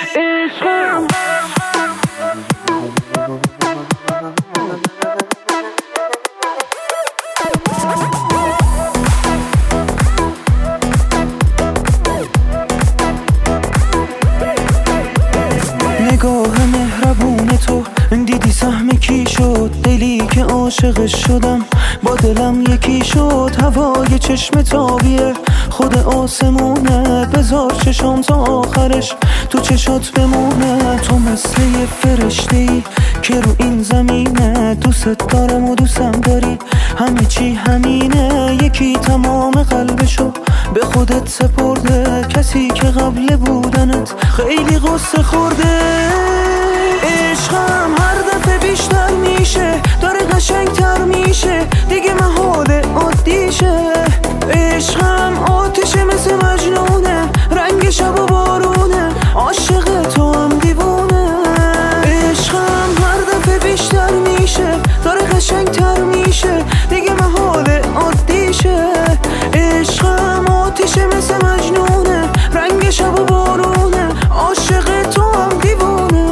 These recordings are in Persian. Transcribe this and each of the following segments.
نگاه مهربون تو دیدی سهم کی شد، دلی که عاشقش شدم با دلم یکی شد. هوای چشم تابیه خود آسمونه، بذار چشام تا آخرش تو چشات بمونه. تو مثل یه فرشته‌ای که رو این زمینه، دوست دارم و دوستم داری، همه چی همینه. یکی تمام قلبشو به خودت سپرده، کسی که قبل بودنت خیلی غصه خورده. عشقم هر دفعه بیشتر میشه، داره قشنگتر میشه، دیگه محاله عادیشه. عشقم آتیشه مثل مجنونه، رنگ شب و بارونه، عاشق تو هم دیوونه. عشقم هر دفعه بیشتر میشه، داره قشنگتر میشه، دیگه محاله عادیشه. عشقم آتیشه مثل مجنونه، رنگ شب و بارونه، عاشق تو هم دیوونه.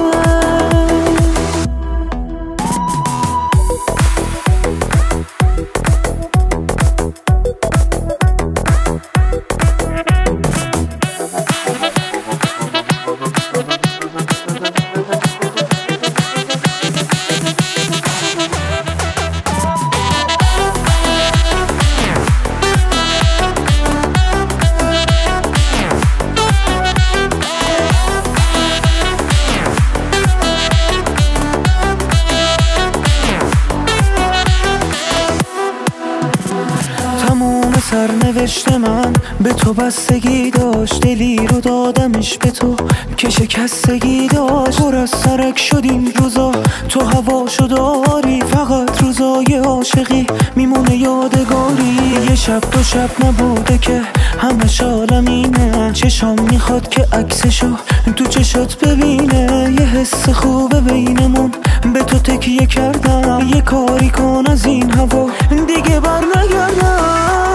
سرنوشت من به تو بستگی داشت، دلی رو دادمش به تو که شکستگی داشت. پر از سرک شد این روزا، تو هواشو داری، فقط روزای عاشقی میمونه یادگاری. یه شب دو شب نبوده که همش عالمینه، چشام میخواد که عکسشو تو چشات ببینه. یه حس خوبه بینمون به تو تکیه کردم، یه کاری کن از این هوا دیگه بر نگردم.